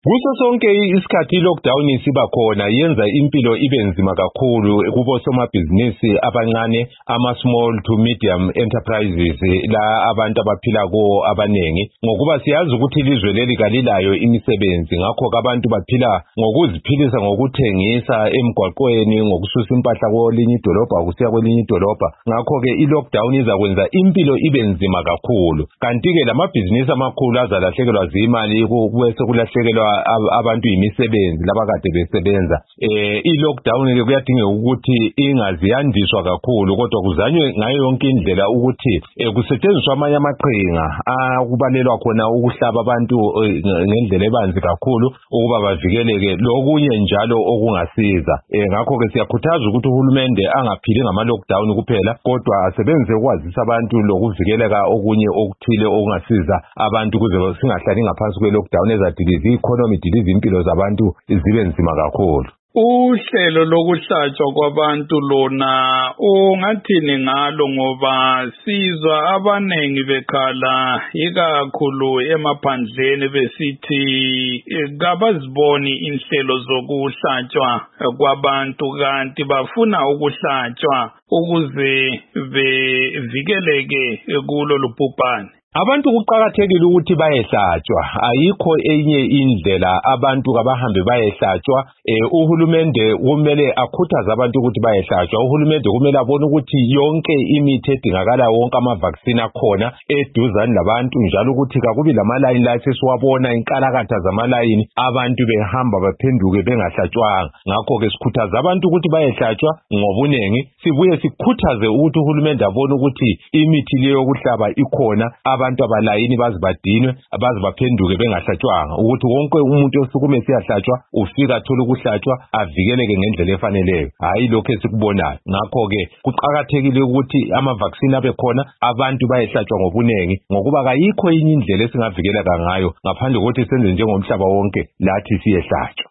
Kuso sonke isikhathi lockdown siba khona yenza impilo ibe nzima kakhulu kubo somabhizinisi abancane ama-small to medium enterprises la abantu abaphila ko abanengi ngokuba siyazi ukuthi ilizwe leli kalilayo imisebenzi ngakho abantu baphila ngokuziphilisa ngokuthengisa emgwaqweni ngokususa impahla kwelinye idolobha kusiya kwelinye idolobha ngakho ke i-lockdown izakwenza impilo ibe nzima kakhulu kanti ke lamabhizinisi amakhulu azalahlekelwa zimali bese kulahlekelwa abantu imisebenzi labakade besebenza i-lockdown ke kuyadingeka ukuthi ingaziyandiswa kakhulu kodwa kuzanywe ngayo yonke indlela ukuthi kusetshenziswa amanye amaqhinga akubalelwa khona ukuhlaba abantu ngendlela ebanzi kakhulu ukuba bavikeleke lokunye njalo okungasiza ngakho ke siyakhuthaza ukuthi uhulumende angaphili ngama-lockdown kuphela kodwa asebenzise ukwazisa abantu lokuvikeleka okunye okuthile okungasiza abantu ukuze singahlali ngaphansi kwe-lockdown ezadiliza i-economy idiliza impilo zabantu zibe nzima kakhulu. Uhlelo lokuhlatshwa kwabantu lona ungathini ngalo ngoba sizwa abanengi bekhala ikakhulu emaphandleni besithi kabaziboni inhlelo zokuhlatshwa kwabantu kanti bafuna ukuhlatshwa ukuze bevikeleke kulo lubhubhane. Abantu kuqakathekile ukuthi bayehlatshwa ayikho enye indlela abantu kabahambe bayehlatshwa uhulumende kumele akhuthaze abantu ukuthi bayehlatshwa uhulumende kumele abone ukuthi yonke imithi edingakala wonke ama-vaccine akhona eduzane labantu njalo ukuthi kakubi lamalayini la sesiwabona inkalakatha zamalayini abantu behamba baphenduke bengahlatshwanga ngakho ke sikhuthaza abantu ukuthi bayehlatshwa ngobunengi sibuye sikhuthaze ukuthi uhulumende abone ukuthi imithi leyo yokuhlaba ikhona abantu abalayini bazibadinwe bazibaphenduke bengahlatshwanga ukuthi wonke umuntu osukume siyahlatshwa ufika athola ukuhlatshwa avikeleke ngendlela efaneleyo hayi lokho esikubonayo ngakho ke kuqakathekile ukuthi ama-vaccine abe khona abantu bayehlatshwa ngobunengi ngokuba kayikho enye indlela esingavikeleka ngayo ngaphandle kokuthi senze njengomhlaba wonke lathi siyehlatshwa.